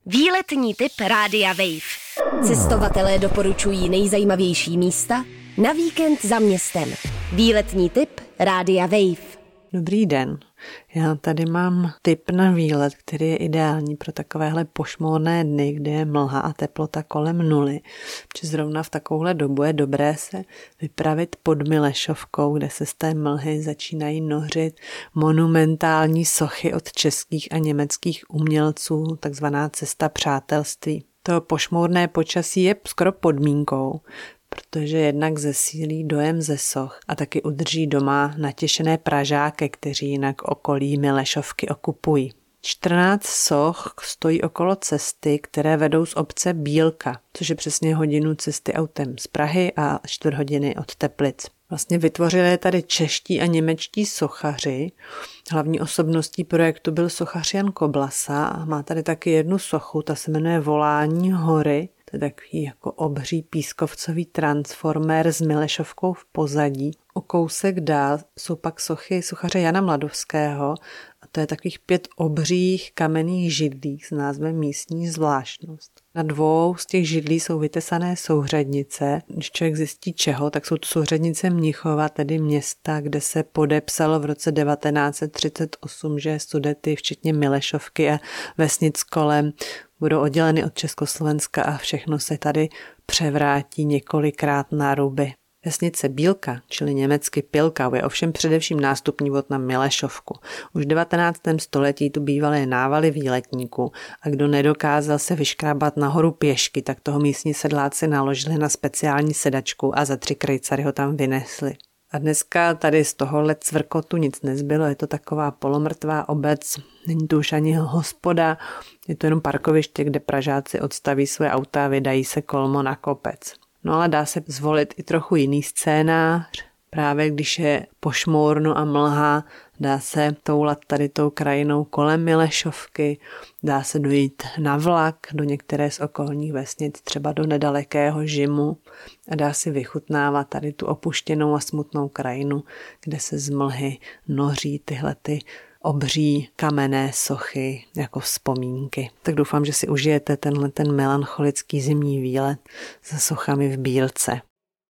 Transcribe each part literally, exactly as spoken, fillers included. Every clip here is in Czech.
Výletní tip Rádia Wave. Cestovatelé doporučují nejzajímavější místa na víkend za městem. Výletní tip Rádia Wave. Dobrý den. Já tady mám tip na výlet, který je ideální pro takovéhle pošmorné dny, kde je mlha a teplota kolem nuly. Protože zrovna v takovouhle dobu je dobré se vypravit pod Milešovkou, kde se z té mlhy začínají nořit monumentální sochy od českých a německých umělců, takzvaná cesta přátelství. To pošmorné počasí je skoro podmínkou, protože jednak zesílí dojem ze soch a taky udrží doma natěšené Pražáky, kteří jinak okolí Milešovky okupují. čtrnáct soch stojí okolo cesty, které vedou z obce Bílka, což je přesně hodinu cesty autem z Prahy a čtvrt hodiny od Teplic. Vlastně vytvořili tady čeští a němečtí sochaři. Hlavní osobností projektu byl sochař Jan Koblasa a má tady taky jednu sochu, ta se jmenuje Volání hory. To je takový jako obří pískovcový transformér s Milešovkou v pozadí. O kousek dál jsou pak sochy sochaře Jana Mladovského a to je takových pět obřích kamenných židlí s názvem Místní zvláštnost. Na dvou z těch židlí jsou vytesané souřadnice. Když člověk zjistí čeho, tak jsou to souřadnice Mnichova, tedy města, kde se podepsalo v roce devatenáct set třicet osm, že Sudety, včetně Milešovky a vesnic kolem, budou odděleny od Československa a všechno se tady převrátí několikrát na ruby. Vesnice Bílka, čili německy Pilkau, je ovšem především nástupní vod na Milešovku. Už v devatenáctém století tu bývaly návaly výletníků a kdo nedokázal se vyškrábat nahoru pěšky, tak toho místní sedláci naložili na speciální sedačku a za tři krejcary ho tam vynesli. A dneska tady z tohohle cvrkotu nic nezbylo, je to taková polomrtvá obec, není tu už ani hospoda, je to jenom parkoviště, kde Pražáci odstaví své auta a vydají se kolmo na kopec. No ale dá se zvolit i trochu jiný scénář, právě když je pošmórno a mlha, dá se toulat tady tou krajinou kolem Milešovky, dá se dojít na vlak do některé z okolních vesnic, třeba do nedalekého Žimu a dá si vychutnávat tady tu opuštěnou a smutnou krajinu, kde se z mlhy noří tyhle ty obří kamenné sochy jako vzpomínky. Tak doufám, že si užijete tenhle ten melancholický zimní výlet se sochami v Bílce.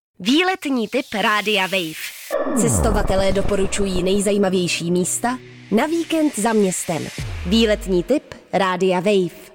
Výletní tip Rádia Wave. Cestovatelé doporučují nejzajímavější místa na víkend za městem. Výletní tip Rádia Wave.